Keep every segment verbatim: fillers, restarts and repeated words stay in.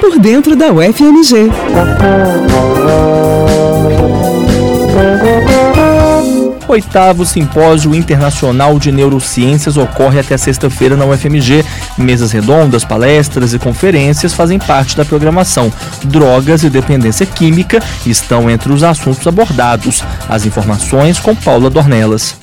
por dentro da U F M G. O oitavo Simpósio Internacional de Neurociências ocorre até sexta-feira na U F M G. Mesas redondas, palestras e conferências fazem parte da programação. Drogas e dependência química estão entre os assuntos abordados. As informações com Paula Dornelas.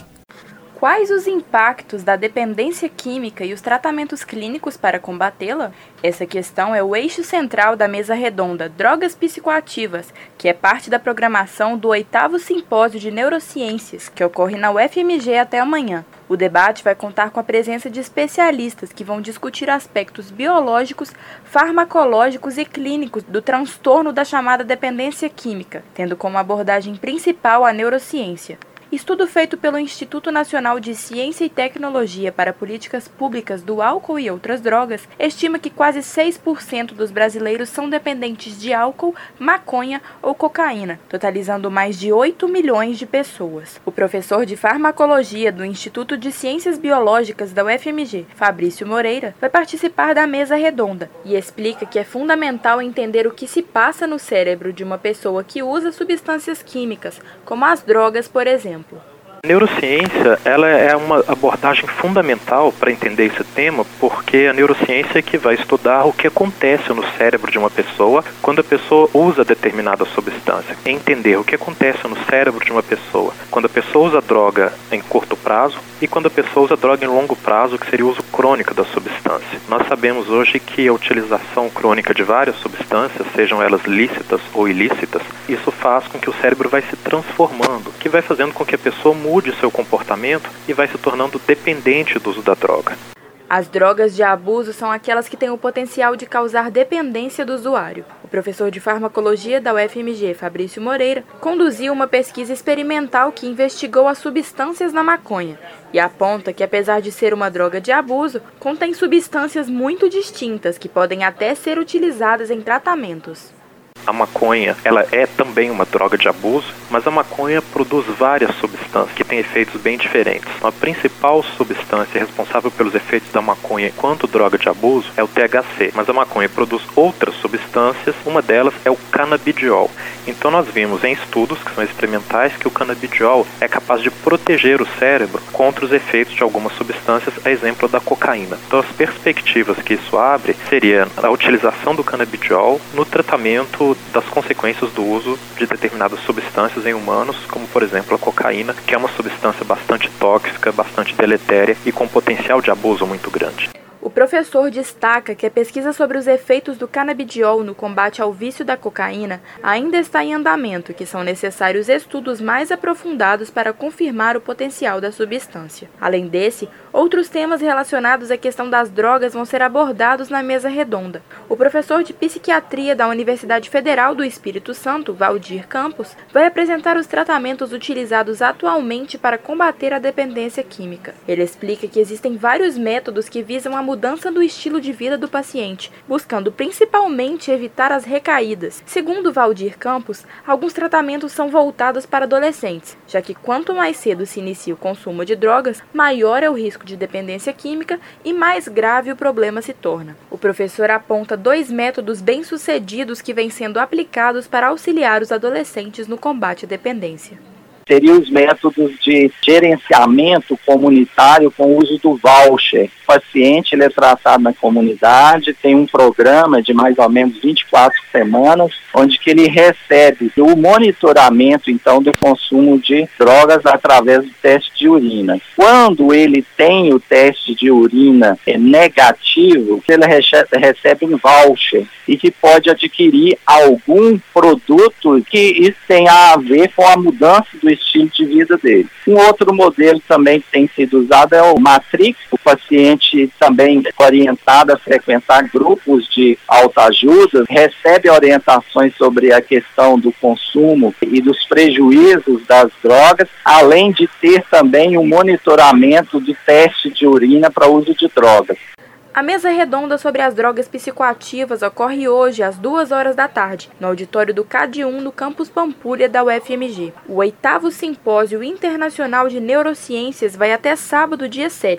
Quais os impactos da dependência química e os tratamentos clínicos para combatê-la? Essa questão é o eixo central da mesa redonda Drogas Psicoativas, que é parte da programação do oitavo Simpósio de Neurociências, que ocorre na U F M G até amanhã. O debate vai contar com a presença de especialistas que vão discutir aspectos biológicos, farmacológicos e clínicos do transtorno da chamada dependência química, tendo como abordagem principal a neurociência. Estudo feito pelo Instituto Nacional de Ciência e Tecnologia para Políticas Públicas do Álcool e Outras Drogas estima que quase seis por cento dos brasileiros são dependentes de álcool, maconha ou cocaína, totalizando mais de oito milhões de pessoas. O professor de farmacologia do Instituto de Ciências Biológicas da U F M G, Fabrício Moreira, vai participar da mesa redonda e explica que é fundamental entender o que se passa no cérebro de uma pessoa que usa substâncias químicas, como as drogas, por exemplo. A neurociência, ela é uma abordagem fundamental para entender esse tema, porque a neurociência é que vai estudar o que acontece no cérebro de uma pessoa quando a pessoa usa determinada substância. Entender o que acontece no cérebro de uma pessoa quando a pessoa usa droga em curto prazo e quando a pessoa usa droga em longo prazo, que seria o uso crônico da substância. Nós sabemos hoje que a utilização crônica de várias substâncias, sejam elas lícitas ou ilícitas, isso faz com que o cérebro vai se transformando, que vai fazendo com que a pessoa mude seu comportamento e vai se tornando dependente do uso da droga. As drogas de abuso são aquelas que têm o potencial de causar dependência do usuário. O professor de farmacologia da U F M G, Fabrício Moreira, conduziu uma pesquisa experimental que investigou as substâncias na maconha e aponta que, apesar de ser uma droga de abuso, contém substâncias muito distintas que podem até ser utilizadas em tratamentos. A maconha, ela é também uma droga de abuso, mas a maconha produz várias substâncias que têm efeitos bem diferentes. A principal substância responsável pelos efeitos da maconha enquanto droga de abuso é o T H C, mas a maconha produz outras substâncias, uma delas é o canabidiol. Então nós vimos em estudos que são experimentais que o canabidiol é capaz de proteger o cérebro contra os efeitos de algumas substâncias, a exemplo da cocaína. Então as perspectivas que isso abre seria a utilização do canabidiol no tratamento das consequências do uso de determinadas substâncias em humanos, como por exemplo a cocaína, que é uma substância bastante tóxica, bastante deletéria e com potencial de abuso muito grande. O professor destaca que a pesquisa sobre os efeitos do canabidiol no combate ao vício da cocaína ainda está em andamento e que são necessários estudos mais aprofundados para confirmar o potencial da substância. Além desse, outros temas relacionados à questão das drogas vão ser abordados na mesa redonda. O professor de psiquiatria da Universidade Federal do Espírito Santo, Valdir Campos, vai apresentar os tratamentos utilizados atualmente para combater a dependência química. Ele explica que existem vários métodos que visam a mudança do estilo de vida do paciente, buscando principalmente evitar as recaídas. Segundo Valdir Campos, alguns tratamentos são voltados para adolescentes, já que quanto mais cedo se inicia o consumo de drogas, maior é o risco de dependência química e mais grave o problema se torna. O professor aponta dois métodos bem-sucedidos que vêm sendo aplicados para auxiliar os adolescentes no combate à dependência. Seriam os métodos de gerenciamento comunitário com o uso do voucher. O paciente ele é tratado na comunidade, tem um programa de mais ou menos vinte e quatro semanas, onde que ele recebe o monitoramento, então, do consumo de drogas através do teste de urina. Quando ele tem o teste de urina negativo, ele recebe um voucher e que pode adquirir algum produto que isso tenha a ver com a mudança do estilo de vida dele. Um outro modelo também que tem sido usado é o Matrix. O paciente também é orientado a frequentar grupos de autoajuda, recebe orientações sobre a questão do consumo e dos prejuízos das drogas, além de ter também um monitoramento do teste de urina para uso de drogas. A mesa redonda sobre as drogas psicoativas ocorre hoje às duas horas da tarde, no auditório do C A D um, no campus Pampulha da U F M G. O oitavo Simpósio Internacional de Neurociências vai até sábado, dia sete, e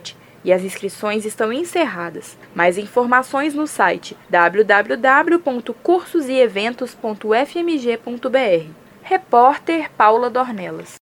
e as inscrições estão encerradas. Mais informações no site w w w ponto cursos e eventos ponto u f m g ponto b r. Repórter Paula Dornelas.